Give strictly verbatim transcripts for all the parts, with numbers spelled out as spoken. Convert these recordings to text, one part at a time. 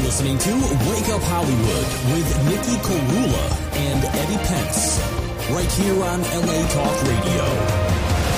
listening to Wake Up Hollywood with Nikki Korula and Eddie Pence, right here on L A Talk Radio.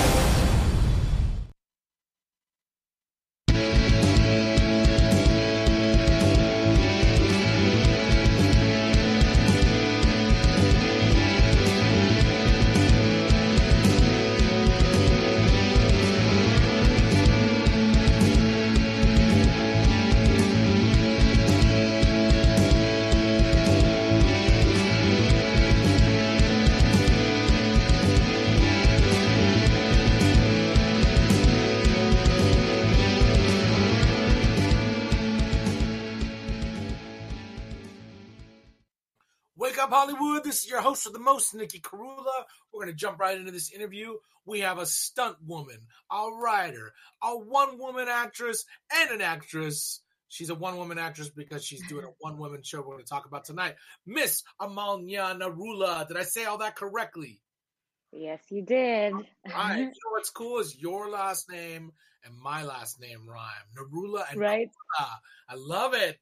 Hollywood, this is your host with the most, Nikki Korula. We're going to jump right into this interview. We have a stunt woman, a writer, a one-woman actress, and an actress. She's a one-woman actress because she's doing a one-woman show we're going to talk about tonight. Miss Amalia Narula. Did I say all that correctly? Yes, you did. All right. You know what's cool is your last name and my last name rhyme. Narula and right. Korula. I love it.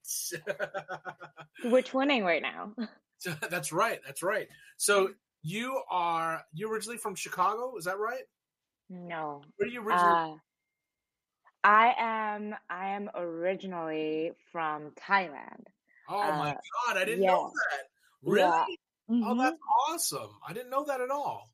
We're twinning right now. That's right. That's right. So you are you originally from Chicago? Is that right? No. Where are you originally? Uh, I am. I am originally from Thailand. Oh uh, my God! I didn't yes. know that. Really? Yeah. Mm-hmm. Oh, that's awesome! I didn't know that at all.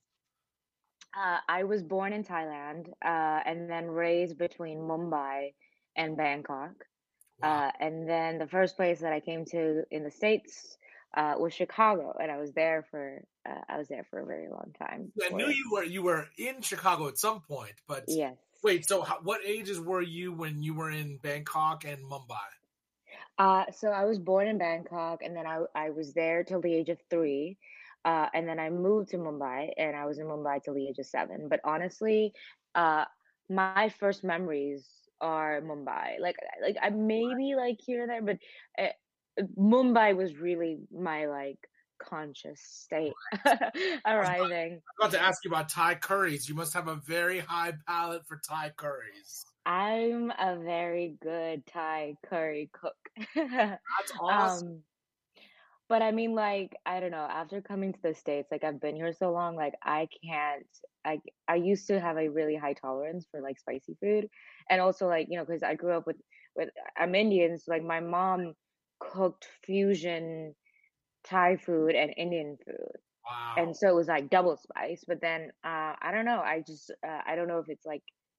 Uh, I was born in Thailand uh, and then raised between Mumbai and Bangkok. Wow. Uh, and then the first place that I came to in the States Uh, was Chicago, and I was there for uh, I was there for a very long time. I knew you were you were in Chicago at some point, but yes. Wait, so how, what ages were you when you were in Bangkok and Mumbai? Uh, so I was born in Bangkok, and then I I was there till the age of three, uh, and then I moved to Mumbai, and I was in Mumbai till the age of seven. But honestly, uh, my first memories are Mumbai. Like like I maybe like here and there, but. Uh, Mumbai was really my like conscious state arriving. I was about to ask you about Thai curries. You must have a very high palate for Thai curries. I'm a very good Thai curry cook. That's awesome. Um, but I mean, like, I don't know, after coming to the States, like I've been here so long, like I can't, I, I used to have a really high tolerance for like spicy food. And also like, you know, cause I grew up with, with, I'm Indian. So like my mom cooked fusion Thai food and Indian food. Wow. And so it was like double spice. But then, uh, I don't know. I just, uh, I don't know if it's like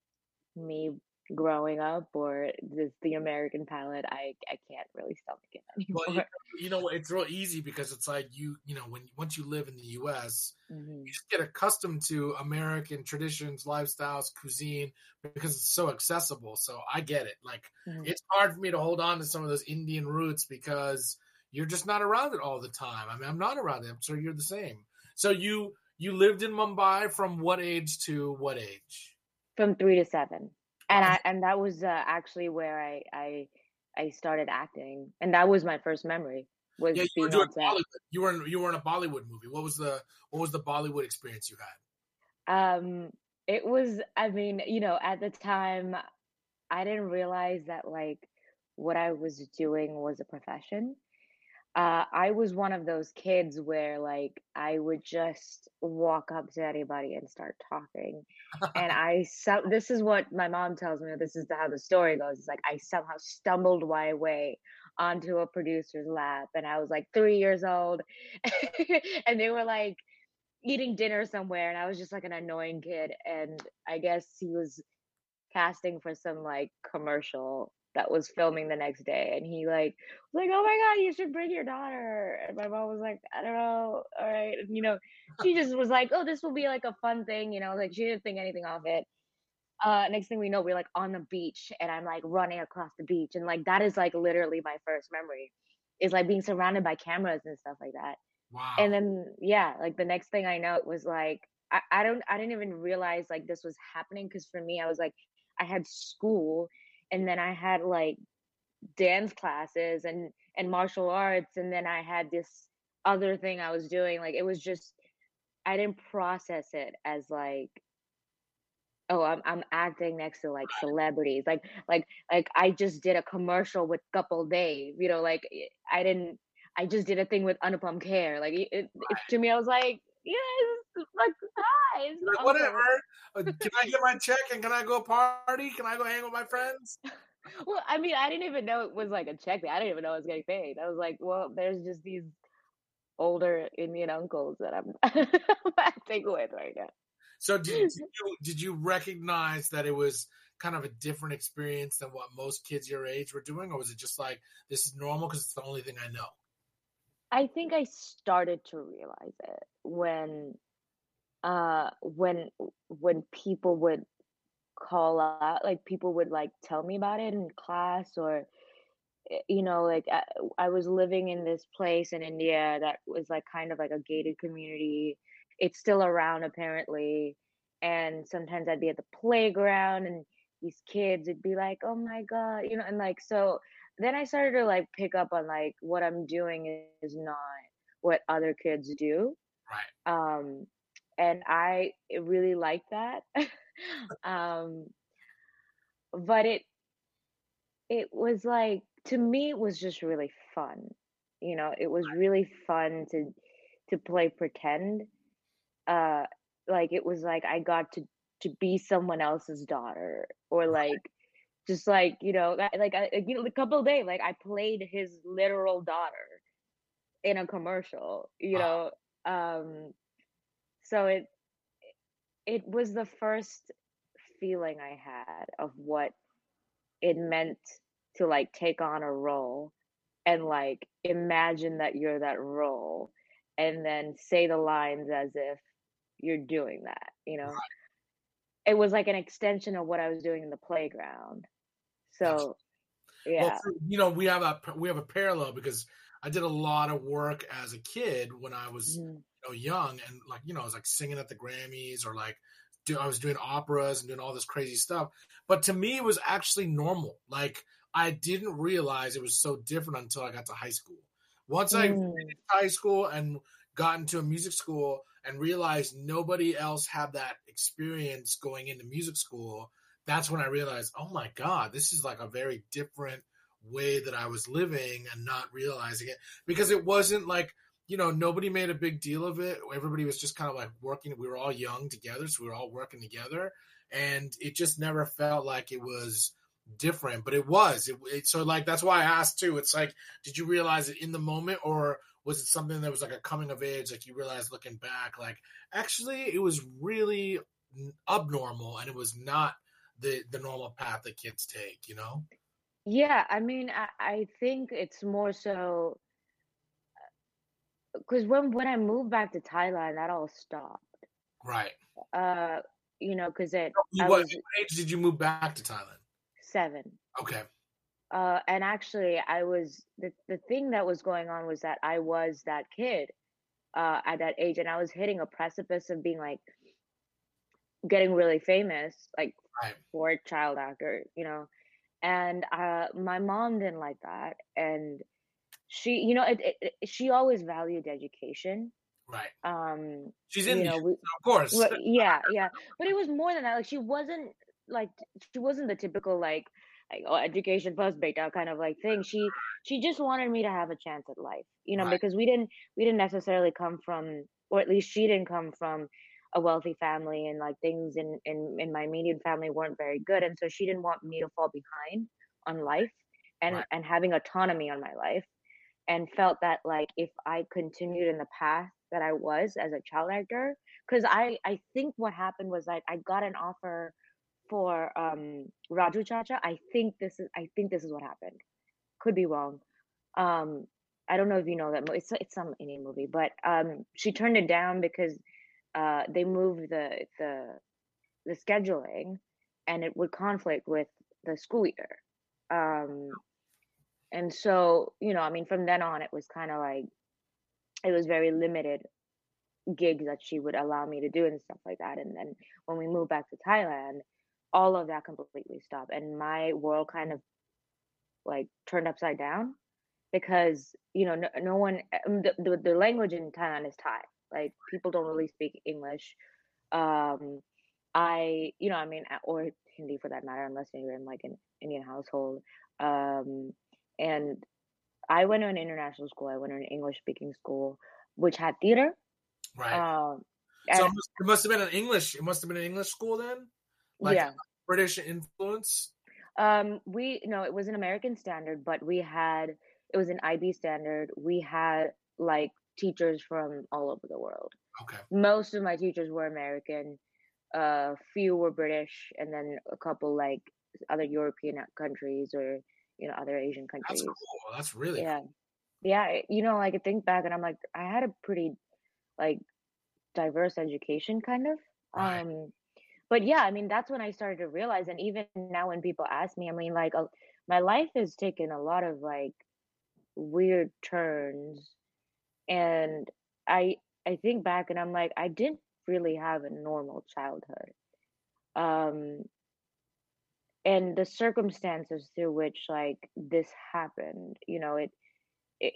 me growing up or the, the American palate. I, I can't really stomach it anymore. Well, you, you know, it's real easy because it's like you, you know, when once you live in the U S, mm-hmm. you just get accustomed to American traditions, lifestyles, cuisine because it's so accessible. So I get it. Like mm-hmm. it's hard for me to hold on to some of those Indian roots because you're just not around it all the time. I mean, I'm not around it. I'm sure you're the same. So you you lived in Mumbai from what age to what age? From three to seven. And I and that was uh, actually where I, I I started acting, and that was my first memory. Was yeah, you being were doing on set. Bollywood. You were in, you were in a Bollywood movie. What was the what was the Bollywood experience you had? Um, it was. I mean, you know, at the time, I didn't realize that like what I was doing was a profession. Uh, I was one of those kids where like I would just walk up to anybody and start talking, and I so this is what my mom tells me. This is how the story goes. It's like I somehow stumbled my way onto a producer's lap, and I was like three years old, and they were like eating dinner somewhere, and I was just like an annoying kid, and I guess he was casting for some like commercial that was filming the next day, and he like was like, oh my god, you should bring your daughter. And my mom was like, I don't know, all right. And you know, she just was like, oh, this will be like a fun thing, you know, like she didn't think anything of it. Uh next thing we know, we're like on the beach, and I'm like running across the beach, and like that is like literally my first memory, is like being surrounded by cameras and stuff like that. Wow. And then yeah, like the next thing I know, it was like I, I don't I didn't even realize like this was happening, because for me I was like I had school, and then I had like dance classes and and martial arts, and then I had this other thing I was doing. Like it was just, I didn't process it as like Oh, I'm I'm acting next to, like, Right. celebrities, like like like, I just did a commercial with Couple Dave, you know, like, eh, I didn't I just did a thing with Anupam Kher, like, it it it Right. to me, I was like, "Yes, like, hi, it's You're the like, uncle." "Whatever. Uh, can I get my check and can I go party? Can I go hang with my friends?" Well, I mean, I didn't even know it was, like, a check, I didn't even know I was getting paid. I was like, "Well, there's just these older Indian uncles that I'm I'm acting with right now." So did did you did you recognize that it was kind of a different experience than what most kids your age were doing, or was it just like, "This is normal because it's the only thing I know?" I think I started to realize it when, uh, when when people would call out, like, people would, like, tell me about it in class or, eh, you know, like, I I was living in this place in India that was, like, kind of like a gated community. It's still around apparently, and sometimes I'd be at the playground and these kids would be like, "Oh my god," you know, and, like, so then I started to, like, pick up on, like, what I'm doing is not what other kids do, Right. um, and I really like that. Um, but it it was like to me, it was just really fun, you know, it was really fun to to play pretend, uh, like, it was like I got to to be someone else's daughter or, Right. like, just, like, you know, that like, I you know, a couple day, like, I played his literal daughter in a commercial, you Wow. know, um, so it it was the first feeling I had of what it meant to, like, take on a role and, like, imagine that you're that role and then say the lines as if you're doing that, you know? Right. It was like an extension of what I was doing in the playground. Absolutely. So, Well, yeah. for you know, we have a we have a parallel because I did a lot of work as a kid when I was, Mhm. you know, young and, like, you know, I was, like, singing at the Grammys or, like, do I was doing operas and doing all this crazy stuff, but to me, it was actually normal, like, I didn't realize it was so different until I got to high school. Once I finished Mm. high school and got into a music school and realized nobody else had that experience going into music school, that's when I realized, "Oh my god, this is, like, a very different way that I was living and not realizing it," because it wasn't like, you know, nobody made a big deal of it. Everybody was just kind of, like, working we were all young together, so we were all working together, and it just never felt like it was different, but it was. It it so, like, that's why I asked too. It's like, did you realize it in the moment, or was it something that was like a coming of age, like, you realized looking back, like, actually, it was really n abnormal, and it was not the the normal path that kids take, you know? Yeah, I mean, I I think it's more so because when when I moved back to Thailand, that all stopped. Right. Uh, you know, because it So, you I what was age did you move back to Thailand? seven. Okay. Uh, and actually, I was the the thing that was going on was that I was that kid, uh, at that age, and I was hitting a precipice of being, like, getting really famous, like, Right. for a child actor, you know? And, uh, my mom didn't like that, and she you know, it it it she always valued education. Right. Um, She's you Indian, know, we so of course. well, yeah, yeah, but it was more than that, like, she wasn't, like, t she wasn't the typical, like like, "Oh, education first, beta," kind of, like, thing. She she just wanted me to have a chance at life, you know, Right. because we didn't we didn't necessarily come from or at least she didn't come from a wealthy family, and, like, things in in in my immediate family weren't very good, and so she didn't want me to fall behind on life and Right. and having autonomy on my life, and felt that, like, if I continued in the path that I was as a child actor, because I I think what happened was, like, I got an offer for, um, Raju Chacha. I think this is I think this is what happened. Could be wrong. Um, I don't know if you know that movie. It's it's some Indian movie, but, um, she turned it down because, uh, they moved the the the scheduling, and it would conflict with the school year. Um, and so, you know, I mean, from then on, it was kinda like it was very limited gigs that she would allow me to do and stuff like that, and then when we moved back to Thailand, all of that completely stopped, and my world kind of, like, turned upside down because, you know, no no one um, the the the language in Thailand is Thai, like, people don't really speak English. Um, I, you know, I mean, uh, or Hindi for that matter, unless you're in like an Indian household. Um, and I went to an international school. I went to an English speaking school, which had theater. Right. Um, So and it must, it must have been an English. It must have been an English school then, like yeah, British influence. um, we no, it was an American standard, but we had it was an I B standard. We had like teachers from all over the world. Okay. Most of my teachers were American. A few were British, and then a couple like other European countries or you know other Asian That's countries. cool. That's really Yeah, cool. yeah. You know, like I think back, and I'm like, I had a pretty like diverse education, kind of. Right. Um, but yeah, I mean, that's when I started to realize, and even now when people ask me, I mean, like, uh, my life has taken a lot of like weird turns, and I I think back, and I'm like, I didn't really have a normal childhood. Um, and the circumstances through which like this happened, you know, it it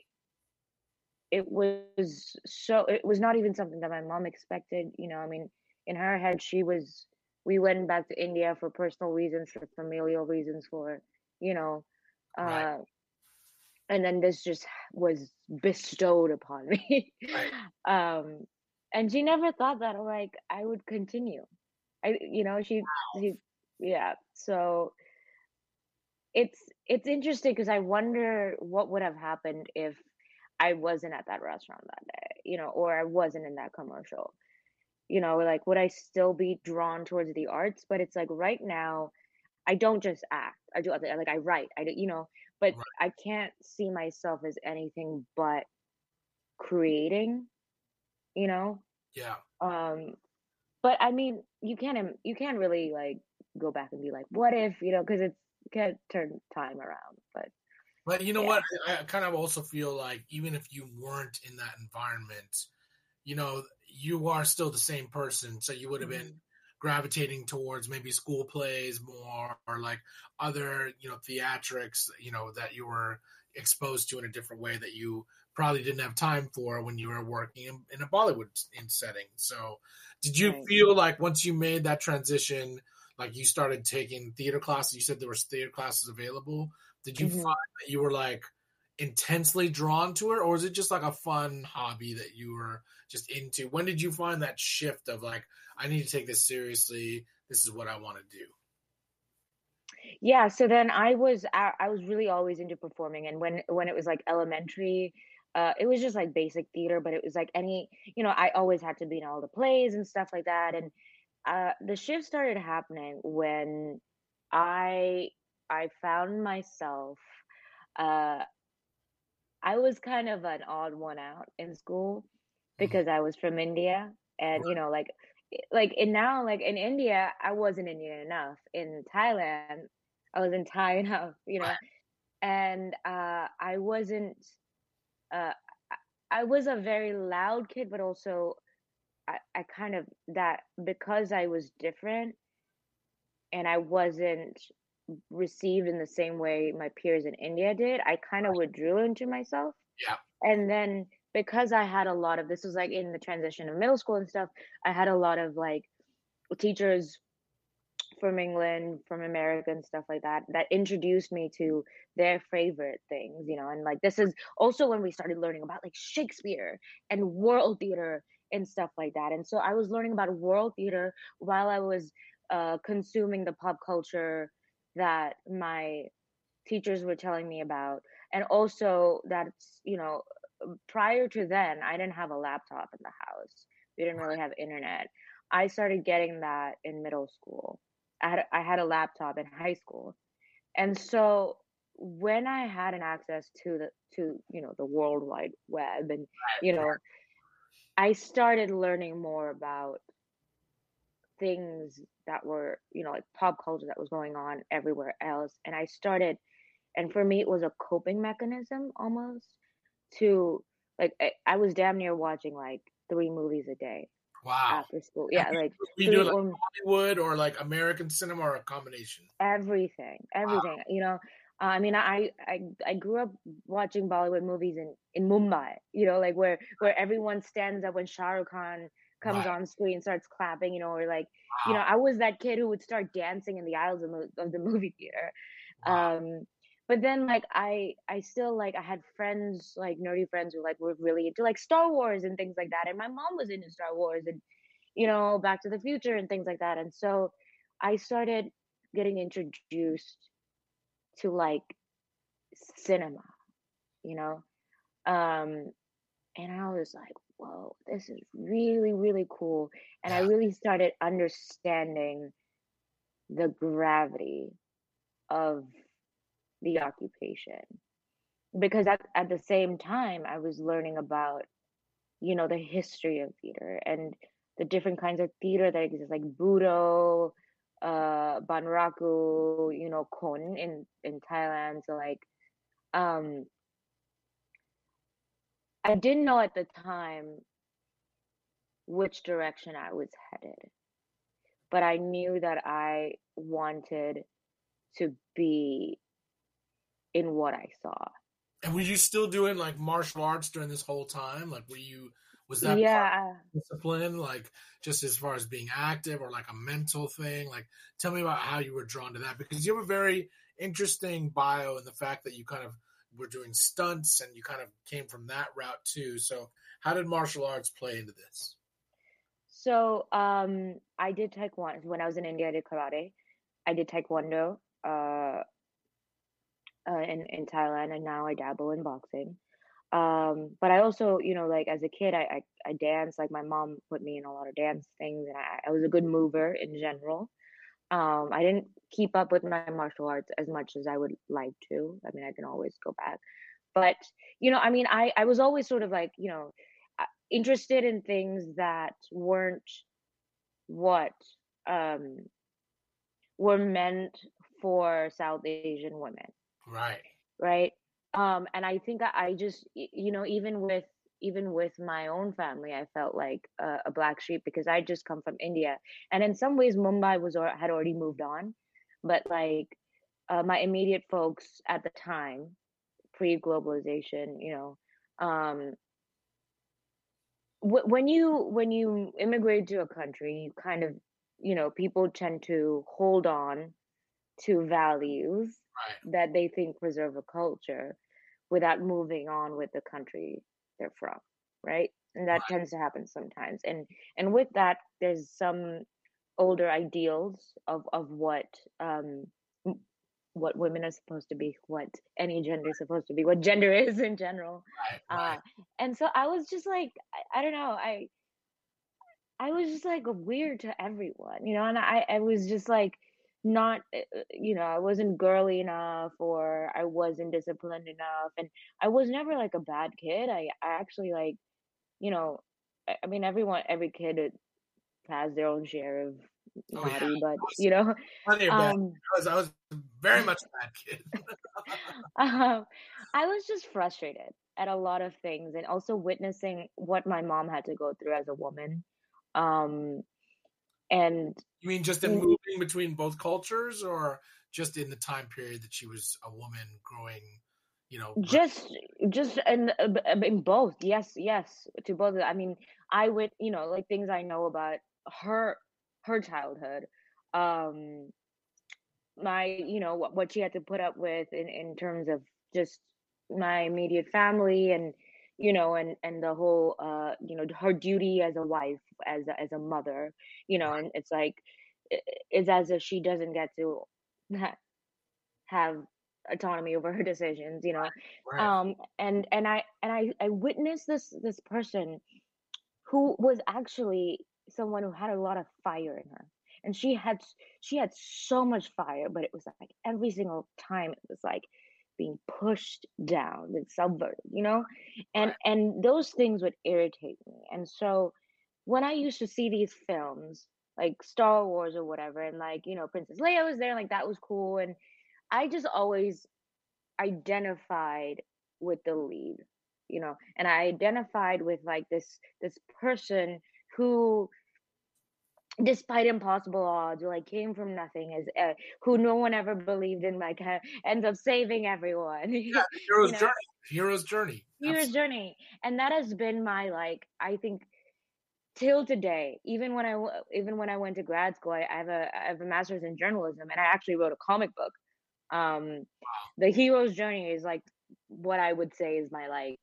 it was so it was not even something that my mom expected, you know. I mean, in her head, she was we went back to India for personal reasons, for familial reasons, for you know, Right. uh, and then this just was bestowed upon me. Right. um, and she never thought that like I would continue. I, you know, she she yeah. So it's it's interesting because I wonder what would have happened if I wasn't at that restaurant that day, you know, or I wasn't in that commercial. You know, like would I still be drawn towards the arts? But it's like right now, I don't just act. I do other like I write. I do, you know, but Right. I can't see myself as anything but creating, you know. Yeah. Um, but I mean, you can't im- you can't really like go back and be like, what if, you know, because it's you can't turn time around. But But you know yeah. what? I I kind of also feel like even if you weren't in that environment, you know, you are still the same person. So you would have been Mhm. gravitating towards maybe school plays more or like other, you know, theatrics, you know, that you were exposed to in a different way that you probably didn't have time for when you were working in, in a Bollywood in setting. So did you Right. feel like once you made that transition, like you started taking theater classes, you said there was theater classes available. Did you Mhm. find that you were like intensely drawn to it, or is it just like a fun hobby that you were just into? When did you find that shift of like, I need to take this seriously, this is what I want to do? Yeah, so then I was I, I was really always into performing, and when when it was like elementary, uh it was just like basic theater, but it was like any, you know, I always had to be in all the plays and stuff like that. And uh the shift started happening when I I found myself uh I was kind of an odd one out in school Mhm. because I was from India, and you know, like i- like and now like in India, I wasn't Indian enough. In Thailand, I wasn't Thai enough, you know, and uh I wasn't uh I I was a very loud kid, but also I, I kind of that because I was different and I wasn't received in the same way my peers in India did, I kind of withdrew into myself. Yeah. And then because I had a lot of this was like in the transition of middle school and stuff, I had a lot of like teachers from England, from America and stuff like that that introduced me to their favorite things, you know. And like this is also when we started learning about like Shakespeare and world theater and stuff like that. And so I was learning about world theater while I was uh consuming the pop culture that my teachers were telling me about. And also that's, you know, prior to then, I didn't have a laptop in the house. We didn't really have internet. I started getting that in middle school. I had I had a laptop in high school. And so when I had an access to the to, you know, the world wide web and, you know, I started learning more about things that were, you know, like pop culture that was going on everywhere else. And I started and for me it was a coping mechanism almost to like I, I was damn near watching like three movies a day Wow. after school. And Yeah, we, like we do three like or Hollywood or like American cinema or a combination. everything, Wow. everything. You know, uh, I mean, I I I grew up watching Bollywood movies in in Mumbai. You know, like where where everyone stands up when Shah Rukh Khan comes Right. on screen, starts clapping, you know, or like, you know, Wow. I was that kid who would start dancing in the aisles of, mo- of the movie theater. Wow. Um, but then like I I still like I had friends, like nerdy friends who like were really into like Star Wars and things like that. And my mom was into Star Wars and, you know, Back to the Future and things like that. And so I started getting introduced to like cinema, you know. Um, and I was like, whoa, this is really, really cool. And I Yeah. really started understanding the gravity of the occupation. Because at, at the same time, I was learning about, you know, the history of theater and the different kinds of theater that exist, like Budo, uh, Banraku, you know, Kon in, in Thailand. So like, um, I didn't know at the time which direction I was headed, but I knew that I wanted to be in what I saw. And were you still doing like martial arts during this whole time? Like, were you, was that part Yeah. of the discipline, like just as far as being active or like a mental thing? Like, tell me about how you were drawn to that because you have a very interesting bio in the fact that you kind of were doing stunts and you kind of came from that route too. So, how did martial arts play into this? So um, I did taekwondo when I was in India. I did karate. I did taekwondo uh, uh, in in Thailand, and now I dabble in boxing. Um, but I also, you know, like as a kid, I, I I danced. Like my mom put me in a lot of dance things, and I, I was a good mover in general. Um, I didn't keep up with my martial arts as much as I would like to. I mean, I can always go back. But, you know, I mean, I I was always sort of like, you know, uh, interested in things that weren't what um were meant for South Asian women, Right. right? Um, and I think I, I just, y- you know, even with even with my own family, I felt like a, a black sheep because I just come from India, and in some ways, Mumbai was or had already moved on, but like uh, my immediate folks at the time, pre-globalization, you know, um, wh- when you when you immigrate to a country, you kind of, you know, people tend to hold on to values Right. that they think preserve a culture without moving on with the country they're from, right? And that Right. tends to happen sometimes. And and with that, there's some older ideals of of what um m- what women are supposed to be, what any gender is supposed to be, what gender is in general. Right. Uh, Right. and so I was just like, I, I don't know, I I was just like weird to everyone, you know, and I I was just like not uh, uh, you know, I wasn't girly enough or I wasn't disciplined enough and I was never like a bad kid. I I actually like, you know, I, I mean everyone every kid uh, has their own share of Oh yeah. naughty, but I was you know, plenty of bad. um I was I was very much a bad kid. um I was just frustrated at a lot of things and also witnessing what my mom had to go through as a woman. Um and You mean just in moving between both cultures, or just in the time period that she was a woman growing, you know, right? Just just in uh, b- uh, in both. Yes, yes, to both. I mean, I would, you know, like things I know about her her childhood. Um my, you know, what what she had to put up with in in terms of just my immediate family and you know and and the whole uh you know her duty as a wife as a, as a mother, you know, and it's like i- it's as if she doesn't get to have autonomy over her decisions, you know. Right. um and and i and i i witnessed this this person who was actually someone who had a lot of fire in her, and she had she had so much fire, but it was like every single time it was like being pushed down and subverted, you know. and Right. and those things would irritate me. And so when I used to see these films like Star Wars or whatever, and like, you know, Princess Leia was there, like that was cool, and I just always identified with the lead, you know, and I identified with like this this person who, despite impossible odds, like came from nothing, as uh, who no one ever believed in, like uh, ends up saving everyone, Yeah, you the hero's know, journey. Hero's journey. hero's Absolutely. journey. And that has been my, like, I think till today, even when I w even when I went to grad school, I I have a I have a master's in journalism, and I actually wrote a comic book. Um, Wow. the hero's journey is like what I would say is my like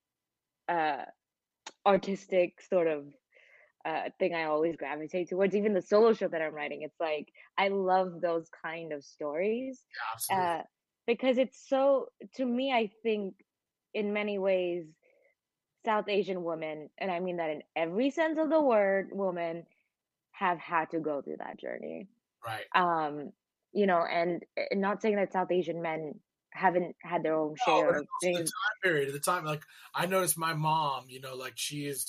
uh artistic sort of uh thing I always gravitate towards. Even the solo show that I'm writing, it's like I love those kind of stories. Yeah, absolutely. Uh because it's so to me, I think in many ways South Asian women, and I mean that in every sense of the word, woman, have had to go through that journey. Right. Um, you know, and, and not saying that South Asian men haven't had their own No, but share it's of also the things. time period. At the time, like I noticed my mom, you know, like she is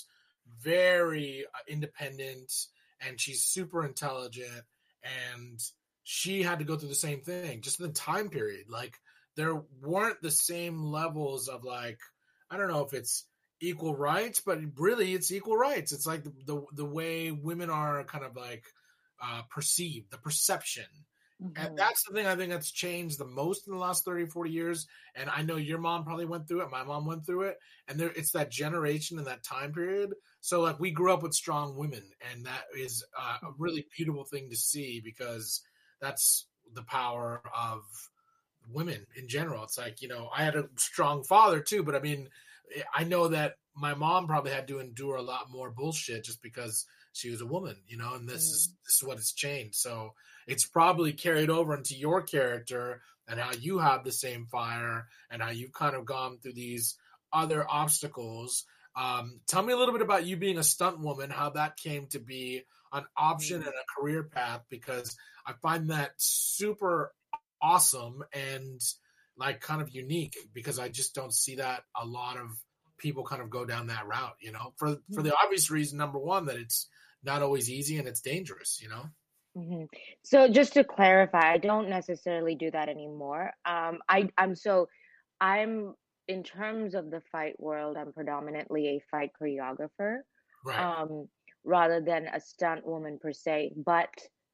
very uh, independent and she's super intelligent, and she had to go through the same thing just in the time period. Like there weren't the same levels of like I don't know if it's equal rights, but really it's equal rights. It's like the the, the way women are kind of like uh, perceived, the perception. And Mhm, that's the thing I think that's changed the most in the last thirty, forty years. And I know your mom probably went through it. My mom went through it. And there, it's that generation and that time period. So, like, we grew up with strong women. And that is uh, a mhm, really beautiful thing to see because that's the power of women in general. It's like, you know, I had a strong father too. But I mean, I know that my mom probably had to endure a lot more bullshit just because she was a woman, you know, and this is mhm, this is what has changed. So it's probably carried over into your character and how you have the same fire and how you've kind of gone through these other obstacles. Um, tell me a little bit about you being a stunt woman, how that came to be an option and mhm, a career path, because I find that super awesome and like kind of unique because I just don't see that a lot of people kind of go down that route, you know, for for mhm, the obvious reason, number one, that it's not always easy and it's dangerous, you know. mhm. So just to clarify, I don't necessarily do that anymore. Um, I I'm so I'm in terms of the fight world, I'm predominantly a fight choreographer, Right. um, rather than a stunt woman per se. But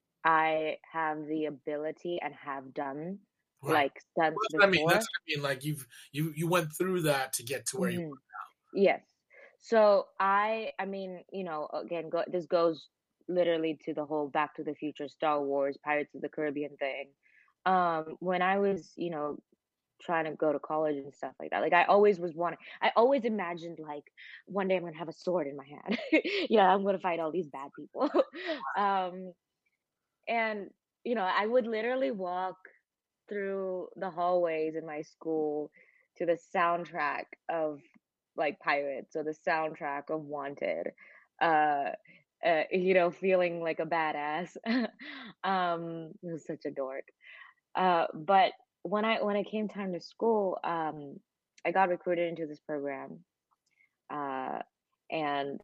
I have the ability and have done Right. like Well, stunts that's what I mean. That's before. what I mean. Like you've you you went through that to get to where you Mhm. Yes. So I I mean, you know, again, go, this goes literally to the whole Back to the Future, Star Wars, Pirates of the Caribbean thing. Um, when I was, you know, trying to go to college and stuff like that, like I always was wanting, I always imagined like one day I'm gonna have a sword in my hand. Yeah, I'm gonna fight all these bad people. um, and you know, I would literally walk through the hallways in my school to the soundtrack of like Pirates or the soundtrack of Wanted. Uh, uh you know, feeling like a badass. um, it was such a dork. Uh, but when I when it came time to school, um, I got recruited into this program, uh, and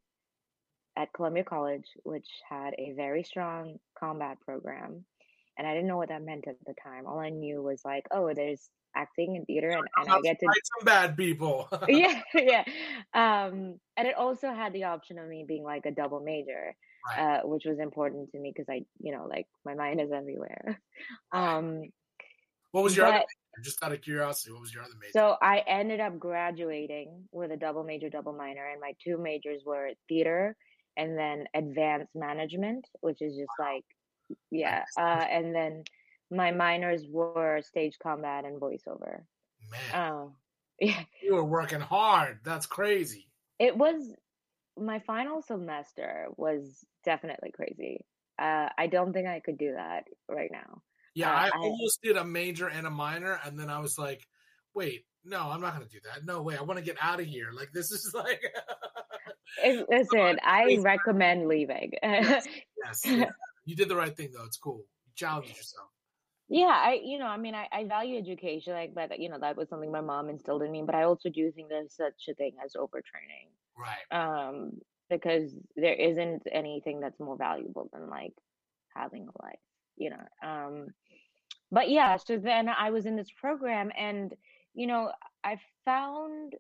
at Columbia College, which had a very strong combat program, and I didn't know what that meant at the time. All I knew was like, oh, there's acting and theater, and and know how I to get to fight some bad people. yeah, yeah. Um, and it also had the option of me being like a double major, Right. uh, which was important to me because I, you know, like my mind is everywhere. Right. Um, What was your other but major? Just out of curiosity, what was your other major? so I ended up graduating with a double major, double minor, and my two majors were theater and then advanced management, which is just like, yeah. Uh, and then my minors were stage combat and voiceover. Man, Oh, yeah. you were working hard. That's crazy. It was my final semester was definitely crazy. Uh, I don't think I could do that right now. Yeah, Uh, I I almost did a major and a minor, and then I was like, wait, no, I'm not going to do that. No way. I want to get out of here. Like, this is like, it, listen. I recommend leaving. yes, yes, yeah. You did the right thing, though. It's cool. You challenged yourself. Yeah, I, you know, I mean, I, I value education, like, but you know, that was something my mom instilled in me. But I also do think there's such a thing as overtraining, Right. um, because there isn't anything that's more valuable than like having a life, you know. Um, but yeah, so then I was in this program, and you know, I found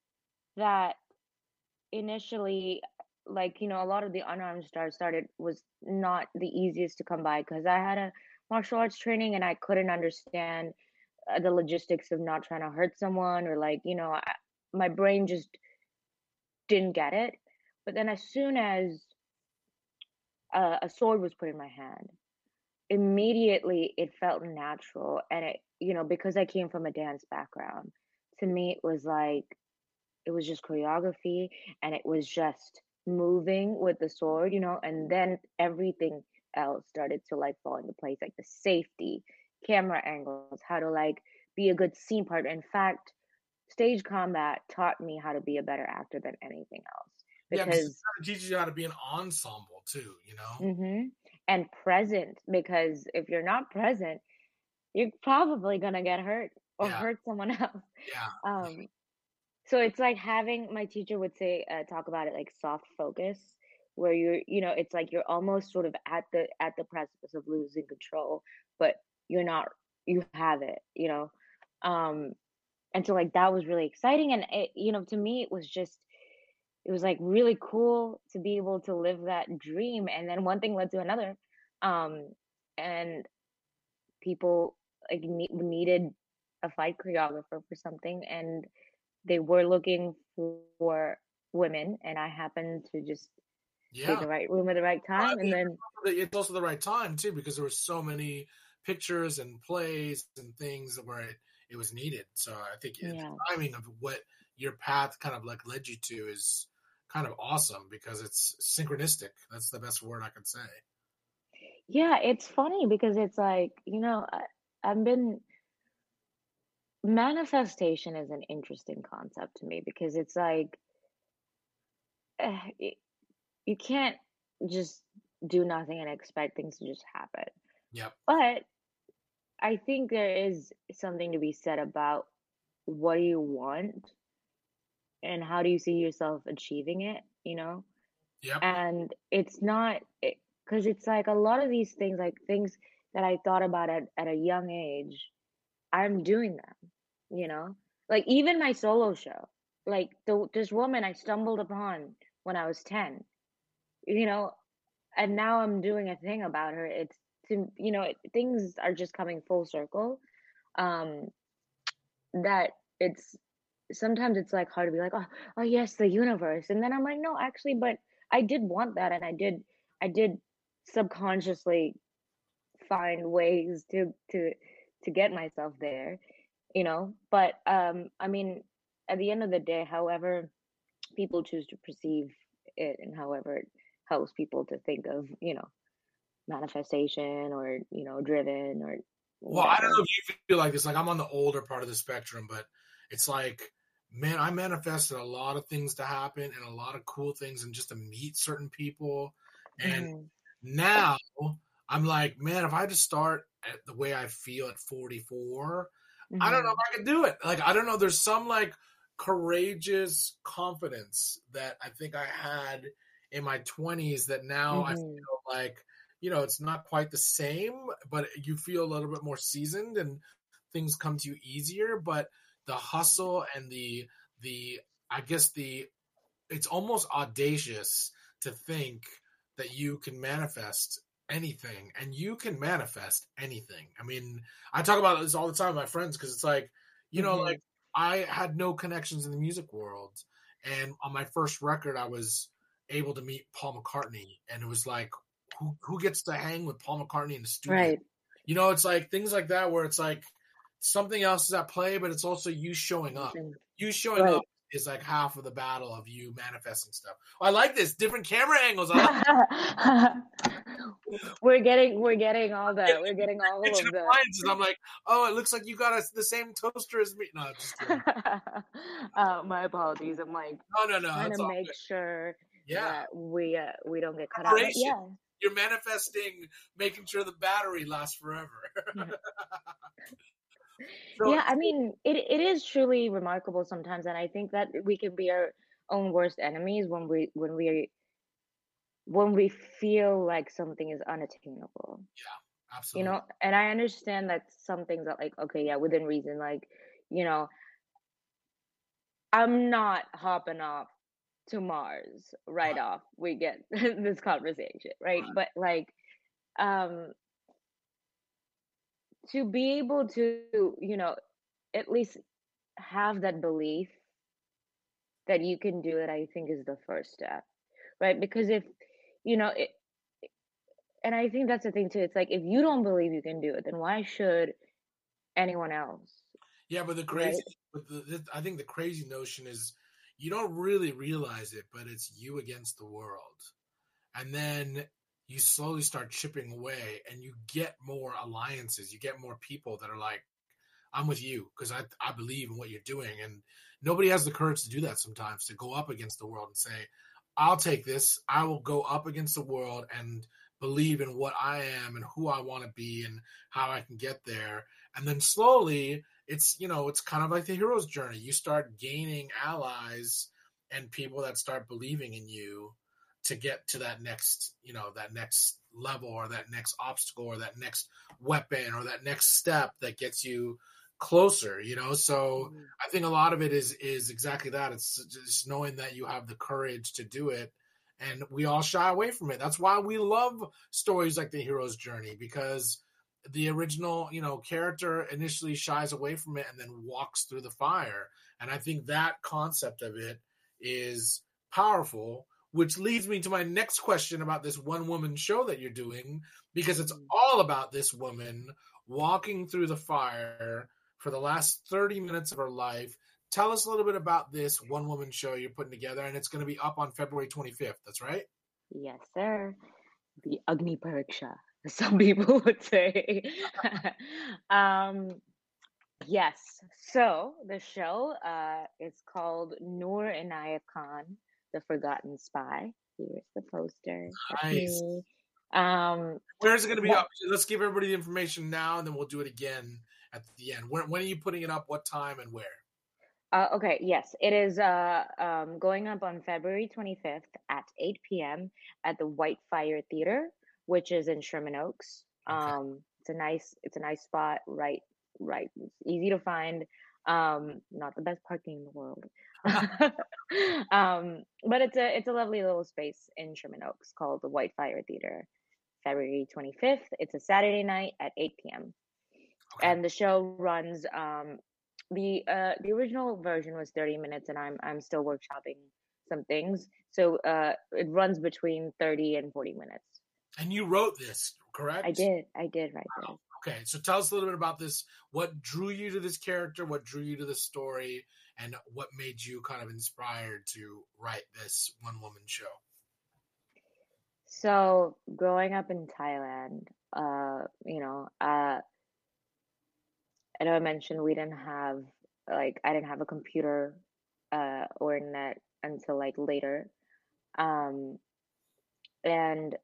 that initially, like, you know, a lot of the unarmed stars started was not the easiest to come by because I had a martial arts training and I couldn't understand uh, the logistics of not trying to hurt someone, or like, you know, I, my brain just didn't get it. But then as soon as uh, a sword was put in my hand, immediately it felt natural. And it, you know, because I came from a dance background, to me, it was like, it was just choreography and it was just moving with the sword, you know, and then everything else started to like fall into place, like the safety, camera angles, how to like be a good scene partner. In fact, stage combat taught me how to be a better actor than anything else Yeah, because it because kinda teaches you how to be an ensemble too, you know? mhm, and present, because if you're not present, you're probably gonna get hurt or Yeah, hurt someone else. yeah, Um, so it's like having my teacher would say, uh, talk about it like soft focus, where you're, you know, it's like you're almost sort of at the at the precipice of losing control, but you're not, you have it, you know. Um, and so like that was really exciting, and it, you know, to me it was just it was like really cool to be able to live that dream, and then one thing led to another. Um, and people like ne- needed a fight choreographer for something, and they were looking for women, and I happened to just be in yeah. the right room at the right Well, I time, and mean, then it's also the right time too because there were so many pictures and plays and things where it, it was needed. So I think the yeah. timing of what your path kind of like led you to is kind of awesome because it's synchronistic. That's the best word I could say. Yeah, it's funny because it's like, you know, I, I've been manifestation is an interesting concept to me because it's like eh, y- you can't just do nothing and expect things to just happen. Yep. But I think there is something to be said about what do you want and how do you see yourself achieving it, you know? Yep. And it's not because it's like a lot of these things, like things that I thought about at, at a young age, I'm doing them, you know? Like even my solo show, like the, this woman I stumbled upon when I was ten, you know, and now I'm doing a thing about her. It's to, you know, it, things are just coming full circle. Um, that it's sometimes it's like hard to be like, oh, oh yes, the universe, and then I'm like, no, actually, but I did want that, and I did, I did subconsciously find ways to to to get myself there, you know. But um, I mean, at the end of the day, however people choose to perceive it, and however it helps people to think of, you know, manifestation or you know, driven or Well, I don't whatever. know if you feel like this. Like I'm on the older part of the spectrum, but it's like, man, I manifested a lot of things to happen and a lot of cool things and just to meet certain people. And Hmm. now I'm like, man, if I just start at the way I feel at forty-four, I don't know Hmm. if I can do it. Like, I don't know. There's some like courageous confidence that I think I had in my twenties that now I Hmm. feel like, you know, it's not quite the same, but you feel a little bit more seasoned and things come to you easier. But the hustle and the, the, I guess the, it's almost audacious to think that you can manifest anything and you can manifest anything. I mean, I talk about this all the time with my friends because it's like, you know, Hmm. like I had no connections in the music world. And on my first record, I was able to meet Paul McCartney. And it was like, who, who gets to hang with Paul McCartney in the studio? Right. You know, it's like things like that where it's like something else is at play, but it's also you showing up. Something. You showing up Right. is like half of the battle of you manifesting stuff. Oh, I like this different camera angles. I like we're getting we're getting all the getting we're getting all kitchen of the appliances. I'm like, oh, it looks like you got us the same toaster as me. No, just kidding. uh, my apologies. I'm like No, no, no. trying to It's all make good. sure Yeah, that we uh, we don't get cut out. But preparation. yeah. You're manifesting, making sure the battery lasts forever. so, Yeah, I mean, it it is truly remarkable sometimes, and I think that we can be our own worst enemies when we when we when we feel like something is unattainable. yeah, You absolutely. know, and I understand that some things are like, okay, yeah, within reason, like, you know, I'm not hopping off to Mars right Right, off we get this conversation, right? right. But like, um, to be able to, you know, at least have that belief that you can do it, I think is the first step, right? Because if, you know, it, and I think that's the thing too. It's like, if you don't believe you can do it, then why should anyone else? Yeah, but the crazy, Right? but the, the, I think the crazy notion is you don't really realize it, but it's you against the world. And then you slowly start chipping away and you get more alliances. You get more people that are like, I'm with you because I, I believe in what you're doing. And nobody has the courage to do that sometimes, to go up against the world and say, I'll take this. I will go up against the world and believe in what I am and who I want to be and how I can get there. And then slowly it's, you know, it's kind of like the hero's journey. You start gaining allies and people that start believing in you to get to that next, you know, that next level or that next obstacle or that next weapon or that next step that gets you closer, you know? So mm-hmm. I think a lot of it is, is exactly that. It's just knowing that you have the courage to do it. And we all shy away from it. That's why we love stories like The Hero's Journey, because the original, you know, character initially shies away from it and then walks through the fire. And I think that concept of it is powerful, which leads me to my next question about this one woman show that you're doing, because it's all about this woman walking through the fire for the last thirty minutes of her life. Tell us a little bit about this one woman show you're putting together, and it's going to be up on February twenty-fifth. That's right? Yes, sir. The Agni Pariksha, some people would say. um, yes. So the show uh, is called Noor Inayat Khan, The Forgotten Spy. Here's the poster. Nice. Um, Where is it going to be up? Let's give everybody the information now, and then we'll do it again at the end. When, when are you putting it up? What time and where? Uh, okay, yes, it is uh, um, going up on February twenty-fifth at eight p.m. at the White Fire Theater, which is in Sherman Oaks. Okay. Um, it's a nice, it's a nice spot, right, right, it's easy to find. Um, not the best parking in the world, um, but it's a it's a lovely little space in Sherman Oaks called the White Fire Theater. February twenty-fifth. It's a Saturday night at eight p.m. Okay. And the show runs. Um, the uh, the original version was thirty minutes, and I'm I'm still workshopping some things. So uh, it runs between thirty and forty minutes. And you wrote this, correct? I did. I did write this. Wow. Okay, so tell us a little bit about this. What drew you to this character? What drew you to the story? And what made you kind of inspired to write this one-woman show? So growing up in Thailand, uh, you know, uh, I know I mentioned we didn't have, like, I didn't have a computer uh, or internet until, like, later. Um, and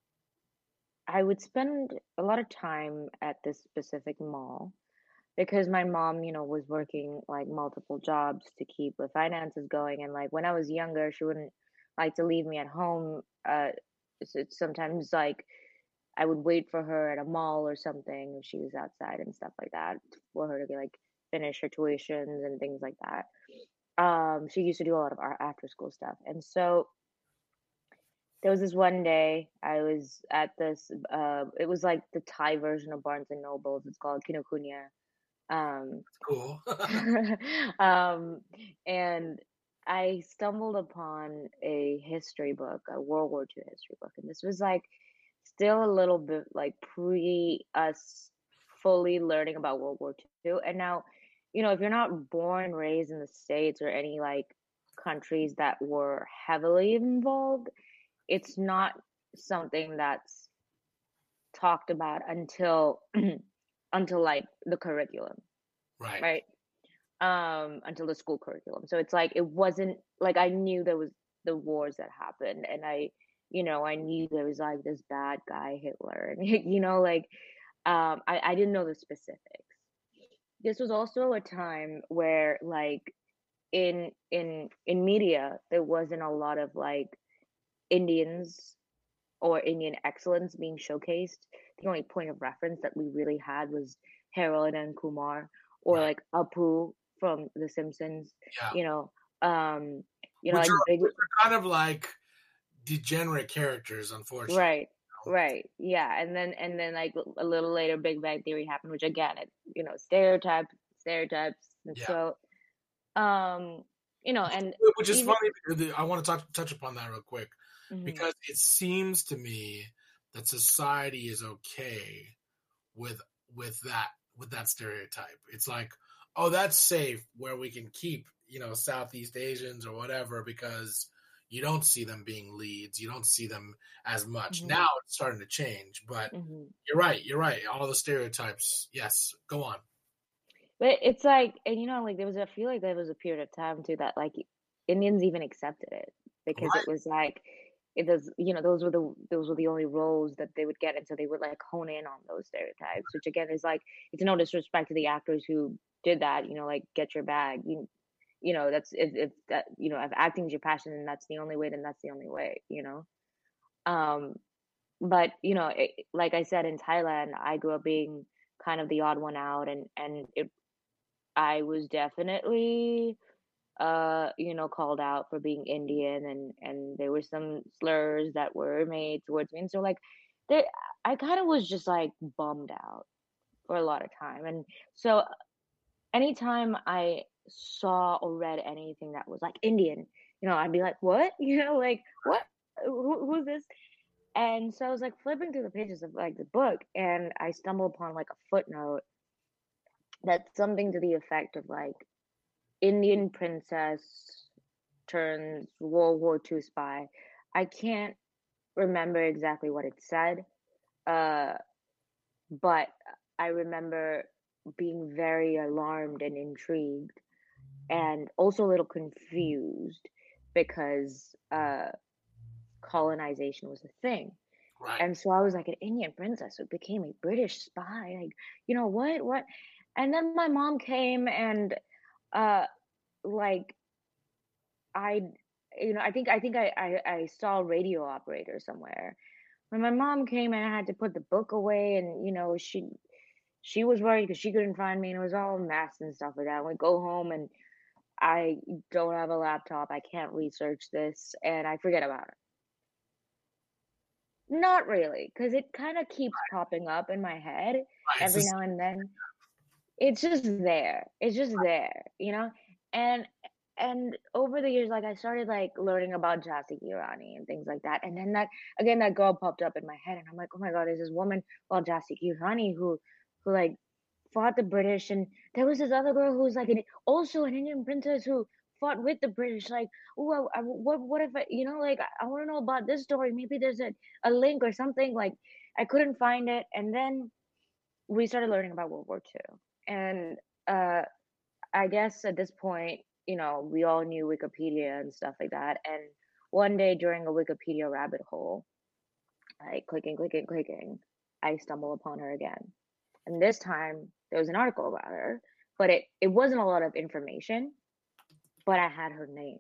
I would spend a lot of time at this specific mall because my mom, you know, was working, like, multiple jobs to keep the finances going. And, like, when I was younger, she wouldn't like to leave me at home. Uh, so sometimes, like, I would wait for her at a mall or something if she was outside and stuff like that for her to get, like, finish her tuitions and things like that. Um, she used to do a lot of our after school stuff. And so there was this one day I was at this, uh, it was like the Thai version of Barnes and Nobles. It's called Kinokuniya. Um, cool. um, and I stumbled upon a history book, a World War Two history book. And this was like, still a little bit like pre us fully learning about World War Two. And now, you know, if you're not born and raised in the States or any like countries that were heavily involved, it's not something that's talked about until until like the curriculum. Right. Right. Um, until the school curriculum. So it's like it wasn't like I knew there was the wars that happened, and I you know, I knew there was like this bad guy Hitler, and you know, like um, I, I didn't know the specifics. This was also a time where, like, in in in media, there wasn't a lot of like Indians or Indian excellence being showcased. The only point of reference that we really had was Harold and Kumar, or right. like Apu from The Simpsons. Yeah. You know, um, you know, which like are, big, which are kind of like degenerate characters, unfortunately. Right, right, yeah, and then and then like a little later, Big Bang Theory happened, which again, it you know, stereotype, stereotypes, and yeah. so, um, you know, and which is even, funny. I want to touch touch upon that real quick, mm-hmm. because it seems to me that society is okay with with that with that stereotype. It's like, oh, that's safe where we can keep, you know, Southeast Asians or whatever, because you don't see them being leads. You don't see them as much. Mm-hmm. Now it's starting to change, but Mm-hmm. you're right. You're right. All the stereotypes. Yes. Go on. But it's like, and you know, like there was, I feel like there was a period of time too that like Indians even accepted it because Right. it was like, it was, you know, those were the those were the only roles that they would get, and so they would like hone in on those stereotypes, which again is like, it's no disrespect to the actors who did that, you know, like get your bag, you, you know, that's if, if that, you know, if acting is your passion and that's the only way, then that's the only way, you know. Um, but you know, it, like I said, in Thailand, I grew up being kind of the odd one out, and and it, I was definitely uh you know called out for being Indian, and and there were some slurs that were made towards me, and so like there I kind of was just like bummed out for a lot of time. And so anytime I saw or read anything that was like Indian, you know, I'd be like, what? You know, like what? Who, who's this? And so I was like flipping through the pages of like the book, and I stumbled upon like a footnote that's something to the effect of like Indian princess turns World War Two spy. I can't remember exactly what it said, uh, but I remember being very alarmed and intrigued, and also a little confused because uh, colonization was a thing. Right. And so I was like, an Indian princess who became a British spy. Like, you know what? What? And then my mom came, and uh, like I, you know, I think I think I, I I saw a radio operator somewhere. When my mom came and I had to put the book away, and you know, she she was worried because she couldn't find me, and it was all a mess and stuff like that. And we go home, and I don't have a laptop. I can't research this, and I forget about it. Not really, because it kind of keeps popping up in my head Right. It's every just, now and then. It's just there. It's just there, you know? And and over the years, like I started like learning about Jhansi Ki Rani and things like that. And then that again, that girl popped up in my head, and I'm like, oh my God, there's this woman called Jhansi Ki Rani who who like fought the British, and there was this other girl who was like an, also an Indian princess who fought with the British. Like, oh, I, I, what what if I, you know, like I, I want to know about this story. Maybe there's a, a link or something. Like I couldn't find it, and then we started learning about World War Two. And uh, I guess at this point, you know, we all knew Wikipedia and stuff like that. And one day during a Wikipedia rabbit hole, like clicking, clicking, clicking, I stumble upon her again. And this time there was an article about her, but it, it wasn't a lot of information, but I had her name.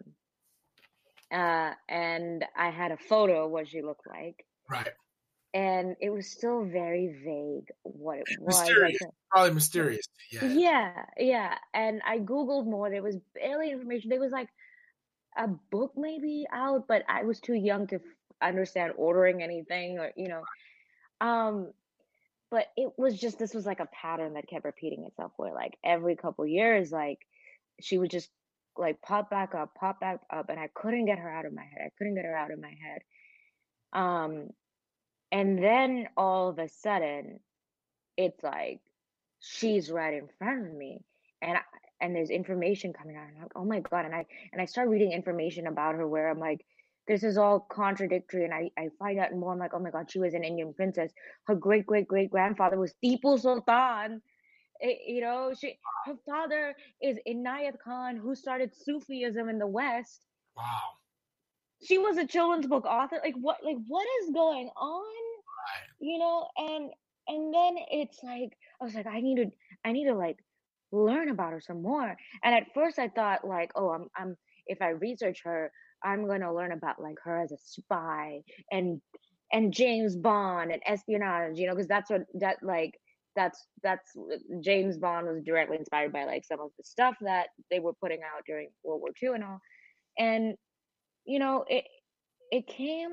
Uh, and I had a photo of what she looked like. right. And it was still very vague what it was. Mysterious. Like, Probably mysterious. Yeah. yeah, yeah. And I Googled more. There was barely information. There was like a book maybe out, but I was too young to f- understand ordering anything, or, you know. Um, but it was just, this was like a pattern that kept repeating itself where like every couple years, like she would just like pop back up, pop back up, and I couldn't get her out of my head. I couldn't get her out of my head. Um, and then all of a sudden, it's like she's right in front of me, and I, and there's information coming out, and I'm like, oh my God. And I and I start reading information about her where I'm like, this is all contradictory, and I, I find out more. I'm like, oh my God, she was an Indian princess. Her great great great grandfather was Tipu Sultan. It, you know, she her father is Inayat Khan, who started Sufism in the West. Wow. She was a children's book author. Like what like what is going on? Right. You know, and and then it's like I was like, I need to I need to like learn about her some more. And at first I thought like, oh, I'm I'm if I research her, I'm gonna learn about like her as a spy and and James Bond and espionage, you know, because that's what that like that's that's James Bond was directly inspired by like some of the stuff that they were putting out during World War Two and all. And you know, it it came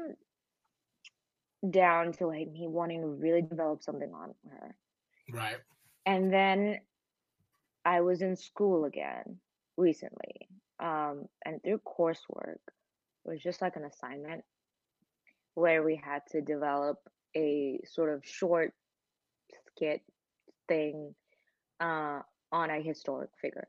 down to like me wanting to really develop something on her. Right. And then I was in school again recently. Um, and through coursework, it was just like an assignment where we had to develop a sort of short skit thing uh, on a historic figure.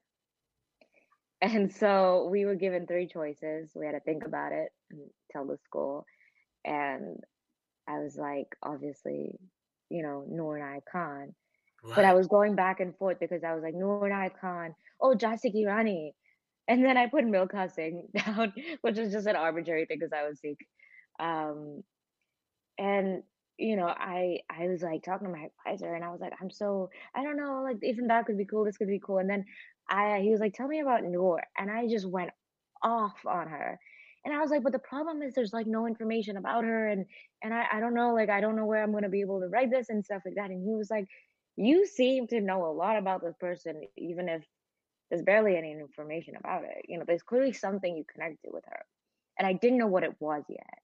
And so we were given three choices. We had to think about it and tell the school. And I was like, obviously, you know, Noor Inayat Khan. But I Right. was going back and forth because I was like, Noor Inayat Khan, oh, Jhansi Ki Rani. And then I put Milkha Singh down, which is just an arbitrary thing because I was Sikh. Um, and you know, I I was like talking to my advisor, and I was like, I'm so I don't know, like even that could be cool, this could be cool. And then I he was like, tell me about Noor, and I just went off on her. And I was like, but the problem is there's like no information about her, and and I I don't know, like I don't know where I'm gonna be able to write this and stuff like that. And he was like, you seem to know a lot about this person, even if there's barely any information about it. You know, there's clearly something you connected with her. And I didn't know what it was yet.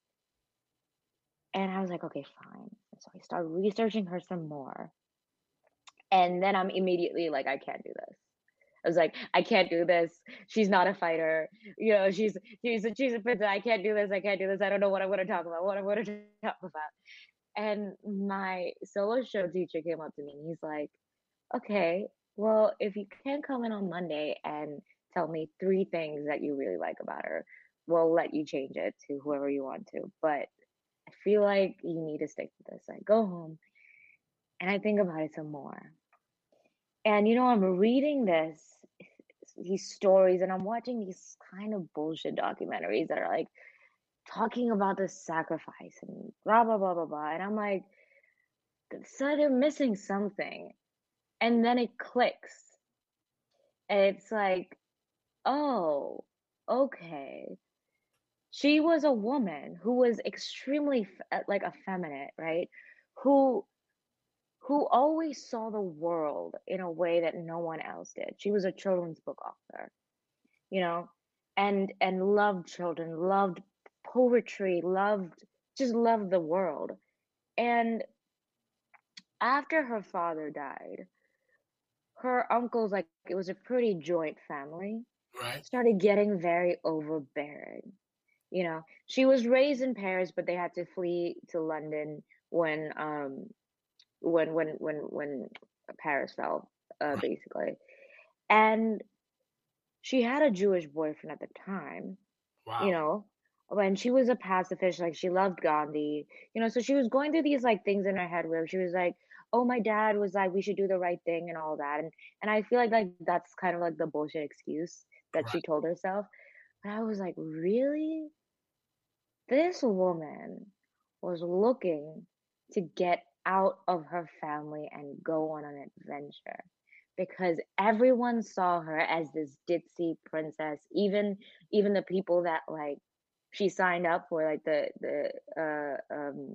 And I was like, okay, fine. And so I started researching her some more. And then I'm immediately like, I can't do this. I was like, I can't do this. She's not a fighter. You know, she's she's a, she's a princess. I can't do this. I can't do this. I don't know what I'm going to talk about. What I'm going to talk about. And my solo show teacher came up to me and he's like, okay, well, if you can come in on Monday and tell me three things that you really like about her, we'll let you change it to whoever you want to. But I feel like you need to stick to this. I go home and I think about it some more. And you know, I'm reading this these stories and I'm watching these kind of bullshit documentaries that are like talking about the sacrifice and blah blah blah blah blah. And I'm like, so they're missing something. And then it clicks. And it's like, oh, okay. She was a woman who was extremely like effeminate, right? Who who always saw the world in a way that no one else did. She was a children's book author, you know, and and loved children, loved poetry, loved just loved the world. And after her father died, her uncles, like it was a pretty joint family, Right. started getting very overbearing. You know, she was raised in Paris, but they had to flee to London when um when when when when Paris fell, uh, Right. basically. And she had a Jewish boyfriend at the time, you Wow. know, when she was a pacifist, like she loved Gandhi, you know, so she was going through these like things in her head where she was like, oh, my dad was like, we should do the right thing and all that. And and I feel like like that's kind of like the bullshit excuse that Right. she told herself. But I was like, really? This woman was looking to get out of her family and go on an adventure because everyone saw her as this ditzy princess, even even the people that like she signed up for, like the the uh um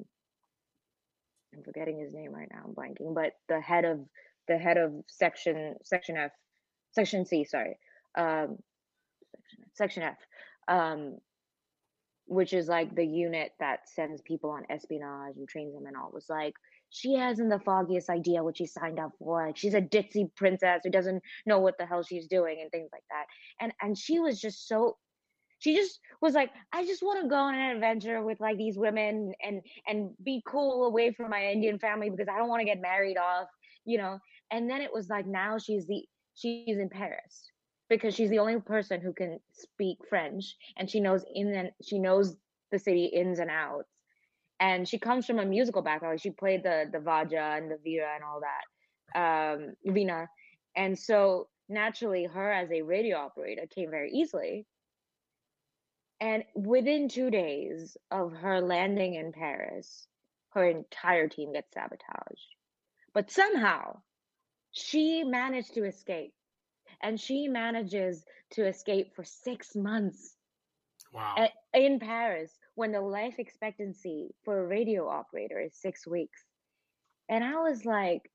I'm forgetting his name right now, I'm blanking, but the head of the head of section section F section C, sorry. Um section, section F. Um which is like the unit that sends people on espionage and trains them and all, was like, she hasn't the foggiest idea what she signed up for. Like, she's a ditzy princess who doesn't know what the hell she's doing and things like that. And and she was just so she just was like, I just want to go on an adventure with like these women and and be cool away from my Indian family because I don't want to get married off, you know. And then it was like now she's the she's in Paris because she's the only person who can speak French and she knows in and she knows the city ins and outs. And she comes from a musical background. Like she played the the Vaja and the Vira and all that, um, Vina. And so naturally, her as a radio operator came very easily. And within two days of her landing in Paris, her entire team gets sabotaged. But somehow, she managed to escape. And she manages to escape for six months Wow. at, in Paris when the life expectancy for a radio operator is six weeks. And I was like,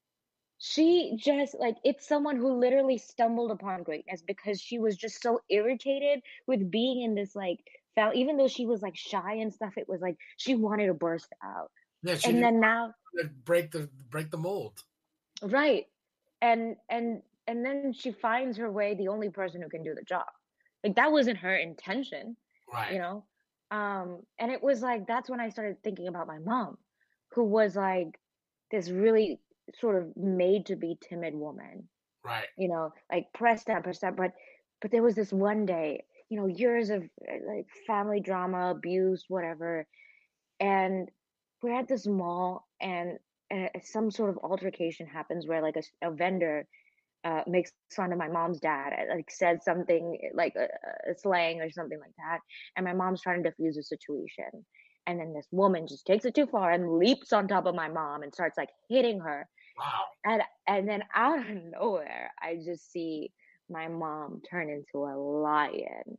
she just like it's someone who literally stumbled upon greatness because she was just so irritated with being in this like foul, even though she was like shy and stuff, it was like she wanted to burst out. Yeah, she And didn't then now break the break the mold. right. And and and then she finds her way the only person who can do the job. Like that wasn't her intention, Right. you know? Um, and it was like that's when I started thinking about my mom. who was like this really sort of made to be timid woman, Right. you know, like pressed down, pressed down. But but there was this one day, you know, years of uh, like family drama, abuse, whatever, and we're at this mall, and, and some sort of altercation happens where like a, s- a vendor uh, makes fun of my mom's dad, uh, like said something eh, like a, a slang or something like that, and my mom's trying to defuse the situation, and then this woman just takes it too far and leaps on top of my mom and starts like hitting her, Wow. and and then out of nowhere, I just see my mom turn into a lion,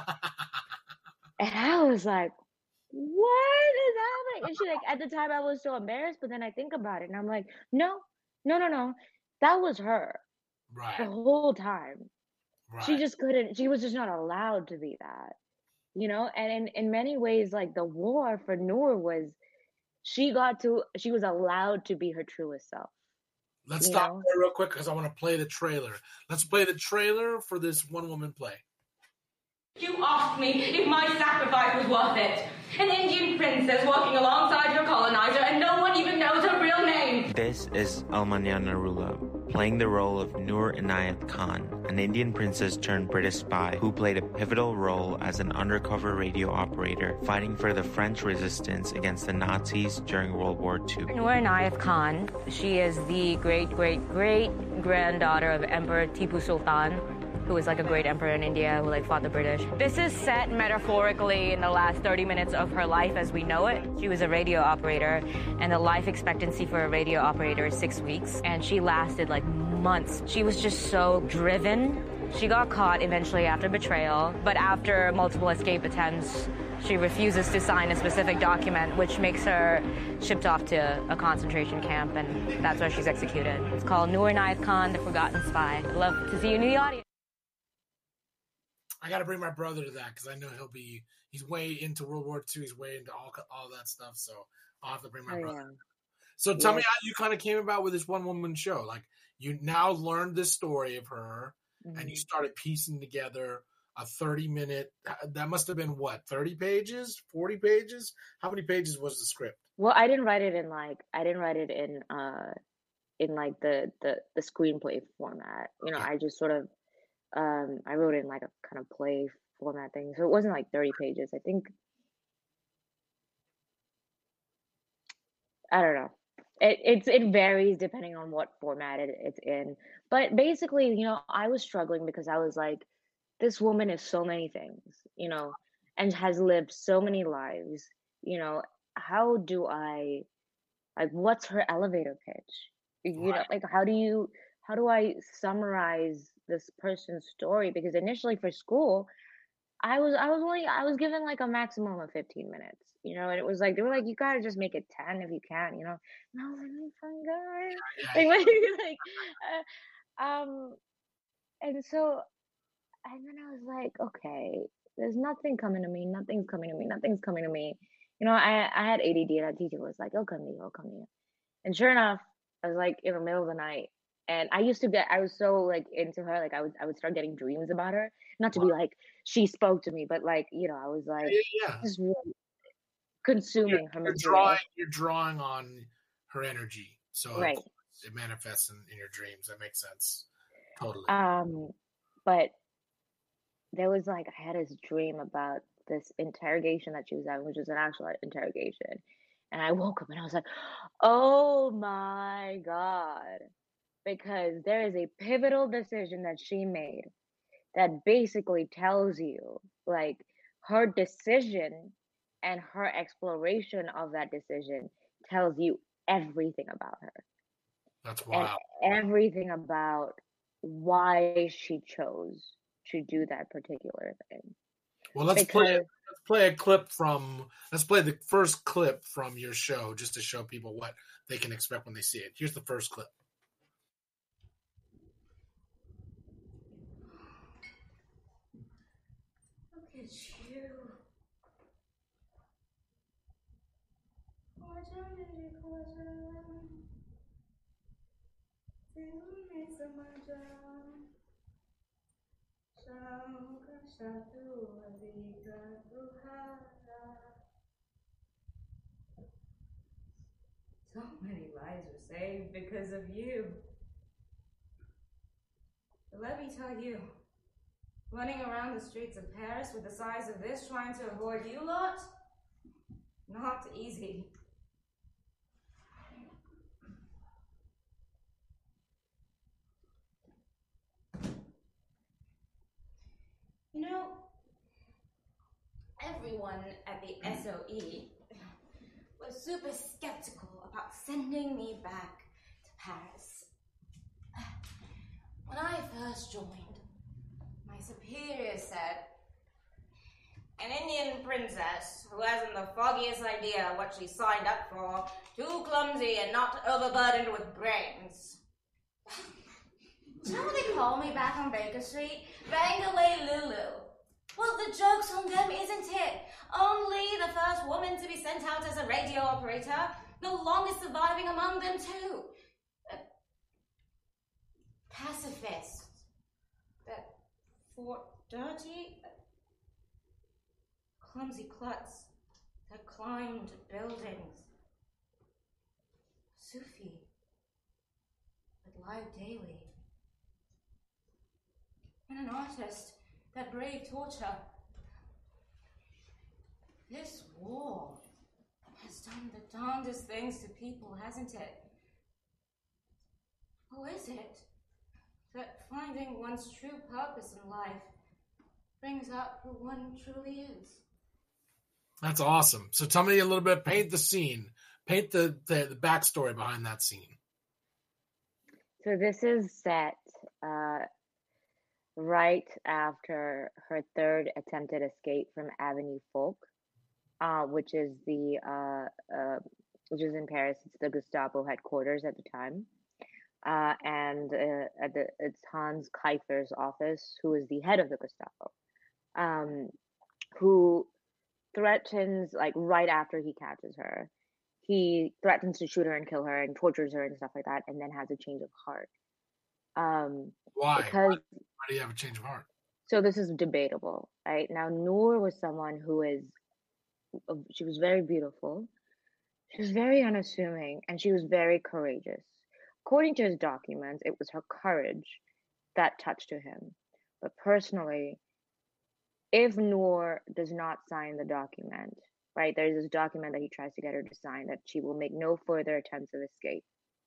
and I was like, "What is happening?" And she like at the time I was so embarrassed, but then I think about it and I'm like, "No, no, no, no, that was her the Right. whole time." She Right. just couldn't she was just not allowed to be that, you know? And in in many ways, like, the war for Noor was she got to she was allowed to be her truest self, Let's you stop know? there real quick because I want to play the trailer. Let's play the trailer for this one woman play. You asked me if my sacrifice was worth it. An Indian princess working alongside your colonizer, and no one even knows her real name. This is Almania Narula, playing the role of Noor Inayat Khan, an Indian princess turned British spy who played a pivotal role as an undercover radio operator fighting for the French resistance against the Nazis during World War Two. Noor Inayat Khan, she is the great, great, great granddaughter of Emperor Tipu Sultan, who was like a great emperor in India who like fought the British. This is set metaphorically in the last thirty minutes of her life as we know it. She was a radio operator, and the life expectancy for a radio operator is six weeks, and she lasted like months. She was just so driven. She got caught eventually after betrayal, but after multiple escape attempts, she refuses to sign a specific document, which makes her shipped off to a concentration camp, and that's where she's executed. It's called Noor Inayat Khan, The Forgotten Spy. I'd love to see you in the audience. I got to bring my brother to that because I know he'll be. He's way into World War Two. He's way into all all that stuff. So I'll have to bring my Oh, brother. yeah. So tell Yeah. me how you kind of came about with this one woman show. Like you now learned this story of her, and you Mhm. started piecing together a thirty minute. That must have been what, thirty pages, forty pages? How many pages was the script? Well, I didn't write it in, like I didn't write it in, uh, in, like, the the the screenplay format, you know, Okay. I just sort of, um, I wrote it in, like, a kind of play format thing, so it wasn't, like, thirty pages, I think I don't know. It it's it varies depending on what format it, it's in. But basically, you know, I was struggling because I was like, this woman is so many things, you know, and has lived so many lives. You know, how do I like what's her elevator pitch? You know, Right. like how do you how do I summarize this person's story? Because initially for school, I was I was only I was given like a maximum of fifteen minutes, you know, and it was like they were like, you gotta just make it ten if you can, you know. And I was like, "Oh, fun guy." Yeah. Like, Yeah. what- like uh, um and so and then I was like, okay, there's nothing coming to me, nothing's coming to me, nothing's coming to me. You know, I I had A D D and that teacher was like, "Oh, come to you, oh, come to you." And sure enough, I was like in the middle of the night. And I used to get I was so like into her, like I would I would start getting dreams about her. Not to Wow. be like she spoke to me, but like, you know, I was like Yeah. Yeah. just really You're, consuming her you're drawing. material. You're drawing on her energy, so of Right. course it manifests in, in your dreams. That makes sense. Totally. Um, but there was like I had this dream about this interrogation that she was having, which was an actual interrogation. And I woke up and I was like, oh my God. Because there is a pivotal decision that she made that basically tells you like her decision and her exploration of that decision tells you everything about her That's and wild. everything about why she chose to do that particular thing. Well, let's play. Because Let's play a clip from. Let's play the first clip from your show, just to show people what they can expect when they see it. Here's the first clip. Look at you. So many lives were saved because of you. But let me tell you, running around the streets of Paris with the size of this, trying to avoid you lot, not easy. You know, everyone at the S O E was super skeptical about sending me back to Paris. When I first joined, my superior said, an Indian princess who hasn't the foggiest idea what she signed up for, too clumsy and not overburdened with brains. Do you know what they call me back on Baker Street? Bang away Lulu. Well, the joke's on them, isn't it? Only the first woman to be sent out as a radio operator, no longer surviving among them too. Uh, pacifists that fought dirty, uh, clumsy klutz that climbed buildings. Sufi that lied daily. And an artist that braved torture. This war has done the darndest things to people, hasn't it? Or is it that finding one's true purpose in life brings out who one truly is? That's awesome. So tell me a little bit, paint the scene. Paint the, the, the backstory behind that scene. So this is set uh, right after her third attempted escape from Avenue Foch, uh, which is the uh, uh, which is in Paris. It's the Gestapo headquarters at the time, uh, and uh, at the it's Hans Kiefer's office, who is the head of the Gestapo, um, who threatens, like right after he catches her, he threatens to shoot her and kill her and tortures her and stuff like that, and then has a change of heart. Um, Why? Because Why, why do you have a change of heart? so this is debatable, right? Now, Noor was someone who is, she was very beautiful, she was very unassuming, and she was very courageous. According to his documents, it was her courage that touched to him. But personally, if Noor does not sign the document, right, there's this document that he tries to get her to sign that she will make no further attempts of escape.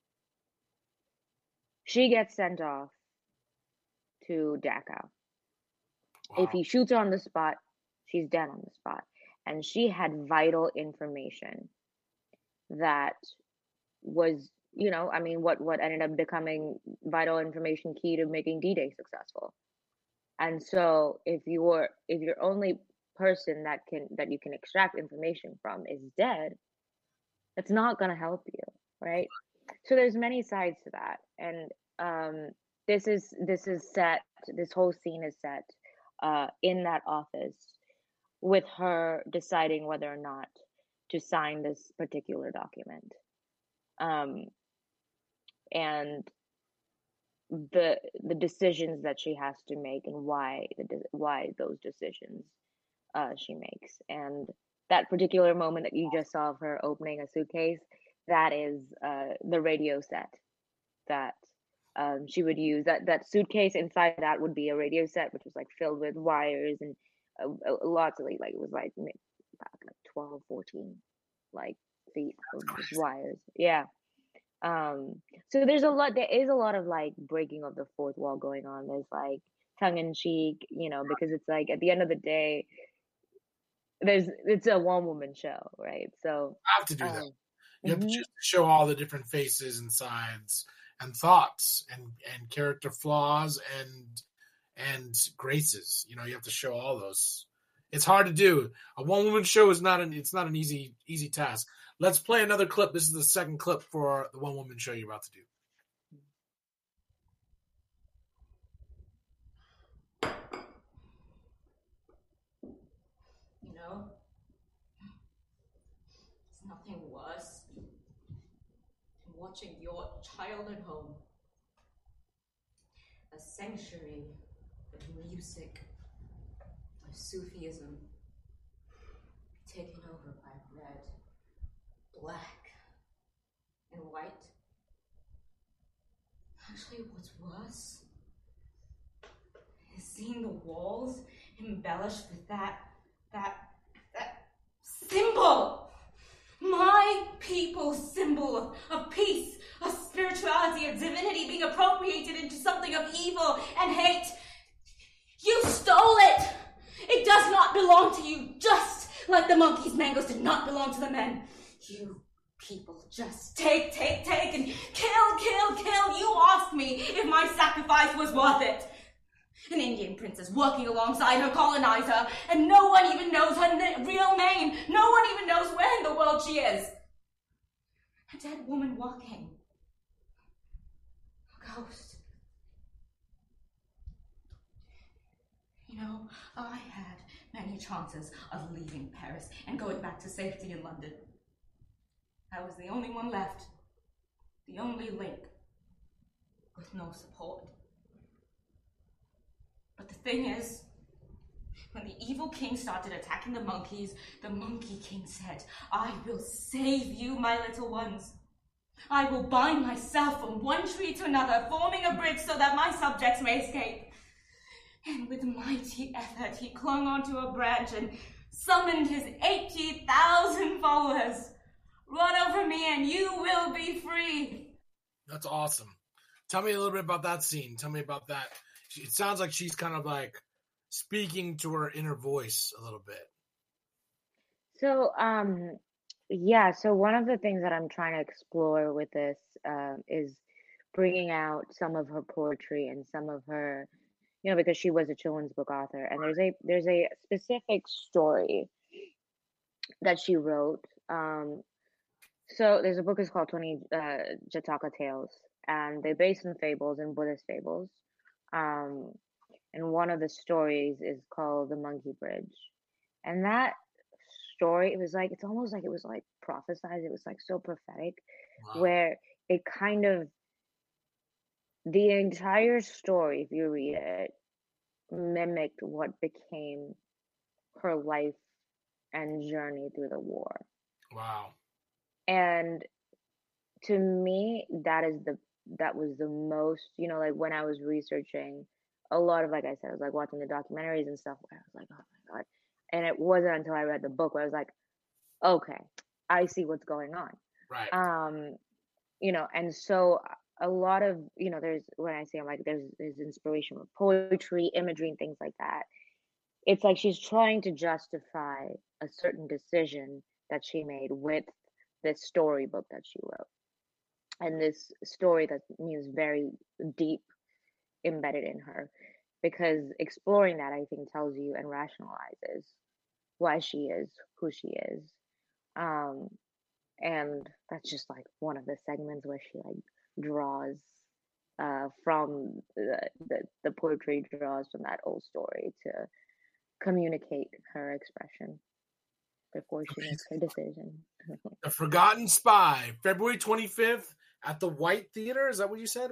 She gets sent off to Dachau. Wow. If he shoots her on the spot, she's dead on the spot. And she had vital information that was, you know, I mean, what, what ended up becoming vital information key to making D-Day successful. And so if you're, if your only person that can, that you can extract information from is dead, it's not going to help you, right? So there's many sides to that. And um, this is, this is set, this whole scene is set uh, in that office with her deciding whether or not to sign this particular document. Um, and the the decisions that she has to make and why the why those decisions uh, she makes. And that particular moment that you just saw of her opening a suitcase, that is uh, the radio set that um, she would use. That that suitcase inside that would be a radio set, which was like filled with wires and uh, lots of like, like it was like like twelve, fourteen like feet of just wires. Yeah. Um, so there's a lot, there is a lot of like breaking of the fourth wall going on. There's like tongue in cheek, you know, because it's like at the end of the day, there's, it's a one woman show, right? So I have to do um, that. You have mm-hmm. to just show all the different faces and sides and thoughts and, and character flaws and, and graces. You know, you have to show all those. It's hard to do. A one woman show is not an, it's not an easy, easy task. Let's play another clip. This is the second clip for the one woman show you're about to do. You know, there's nothing worse than watching your child at home. A sanctuary of music, of Sufism, taken over by red, black, in white. Actually, what's worse is seeing the walls embellished with that, that, that symbol. My people's symbol of, of peace, of spirituality, of divinity being appropriated into something of evil and hate. You stole it. It does not belong to you, just like the monkey's mangoes did not belong to the men. You people just take, take, take, and kill, kill, kill. You asked me if my sacrifice was worth it. An Indian princess working alongside her colonizer, and no one even knows her na- real name. No one even knows where in the world she is. A dead woman walking. A ghost. You know, I had many chances of leaving Paris and going back to safety in London. I was the only one left. The only link. With no support. But the thing is, when the evil king started attacking the monkeys, the monkey king said, I will save you, my little ones. I will bind myself from one tree to another, forming a bridge so that my subjects may escape. And with mighty effort, he clung onto a branch and summoned his eighty thousand followers. Run over me and you will be free. That's awesome. Tell me a little bit about that scene. Tell me about that. It sounds like she's kind of like speaking to her inner voice a little bit. So, um, yeah, so one of the things that I'm trying to explore with this uh, is bringing out some of her poetry and some of her, you know, because she was a children's book author, and there's a there's a specific story that she wrote. Um, so there's a book is called twenty uh, Jataka Tales, and they're based in fables and Buddhist fables. Um, and one of the stories is called The Monkey Bridge. And that story, it was like, it's almost like it was like prophesized. It was like so prophetic, wow. Where it kind of, the entire story, if you read it, mimicked what became her life and journey through the war. Wow. And to me, that is the that was the most, you know, like when I was researching a lot of, like I said, I was like watching the documentaries and stuff where I was like, oh my God. And it wasn't until I read the book where I was like, okay, I see what's going on. Right. Um, you know, and so a lot of, you know, there's, when I say I'm like, there's, there's inspiration with poetry, imagery, and things like that. It's like she's trying to justify a certain decision that she made with this storybook that she wrote. And this story that means very deep embedded in her, because exploring that, I think, tells you and rationalizes why she is who she is. Um, and that's just like one of the segments where she like draws uh, from the, the, the poetry draws from that old story to communicate her expression before she makes her decision. The Forgotten Spy, February twenty-fifth at the White Theater. Is that what you said?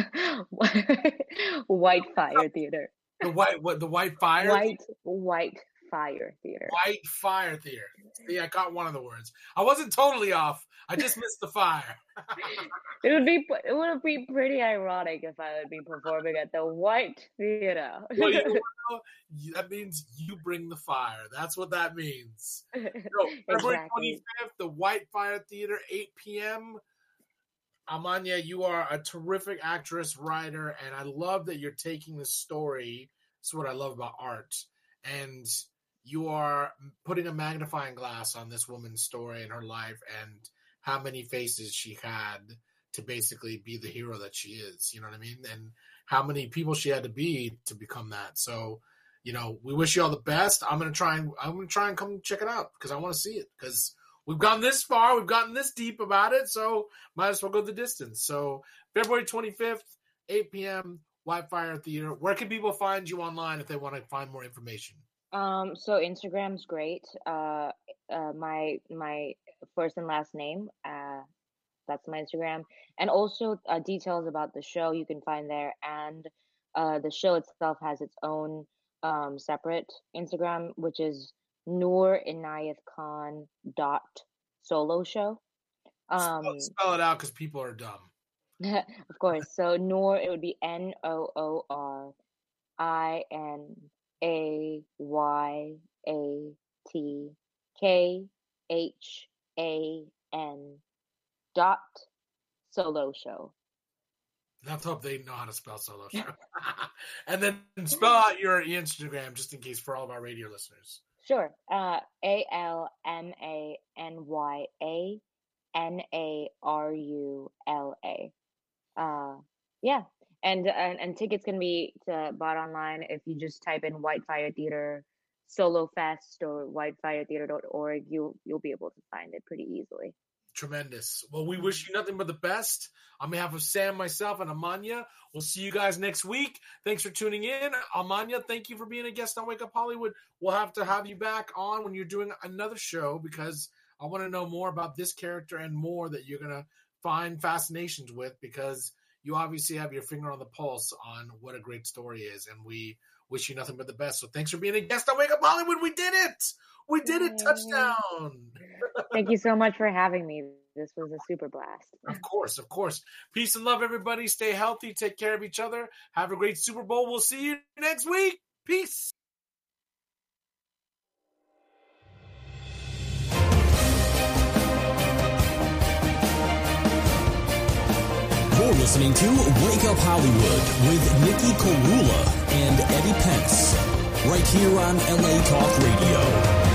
White Fire Theater. The white what? The White Fire. White White Fire Theater. White Fire Theater. See, I got one of the words. I wasn't totally off. I just missed the fire. It would be it would be pretty ironic if I would be performing at the White Theater. Well, you know, that means you bring the fire. That's what that means. So, February twenty-fifth, the White Fire Theater, eight p.m. Amanya, you are a terrific actress, writer, and I love that you're taking the story. That's what I love about art. And you are putting a magnifying glass on this woman's story and her life and how many faces she had to basically be the hero that she is. You know what I mean? And how many people she had to be to become that. So, you know, we wish you all the best. I'm going to try and I'm going to try and come check it out because I want to see it because we've gone this far. We've gotten this deep about it. So might as well go the distance. So February twenty-fifth, eight p.m., White Fire Theater. Where can people find you online if they want to find more information? Um, so Instagram's great. Uh, uh, my my first and last name. Uh, that's my Instagram, and also uh, details about the show you can find there. And uh, the show itself has its own um separate Instagram, which is Noor Inayat Khan dot solo show. Um, spell, spell it out because people are dumb. Of course. So Noor, it would be N O O R I N A Y A T K H A N dot solo show. Let's hope they know how to spell solo show. And then spell out your Instagram just in case for all of our radio listeners. Sure. Uh, A L M A N Y A N A R U L A. Uh, yeah. And, and and tickets can be to, bought online if you just type in Whitefire Theater Solo Fest or whitefire theater dot org. You'll, you'll be able to find it pretty easily. Tremendous. Well, we wish you nothing but the best. On behalf of Sam, myself, and Amanya, we'll see you guys next week. Thanks for tuning in. Amanya, thank you for being a guest on Wake Up Hollywood. We'll have to have you back on when you're doing another show because I want to know more about this character and more that you're going to find fascinations with because you obviously have your finger on the pulse on what a great story is, and we wish you nothing but the best. So thanks for being a guest on Wake Up Hollywood. We did it. We did it. Touchdown. Thank you so much for having me. This was a super blast. Of course, of course. Peace and love, everybody. Stay healthy. Take care of each other. Have a great Super Bowl. We'll see you next week. Peace. You're listening to Wake Up Hollywood with Nikki Korula and Eddie Pence, right here on L A Talk Radio.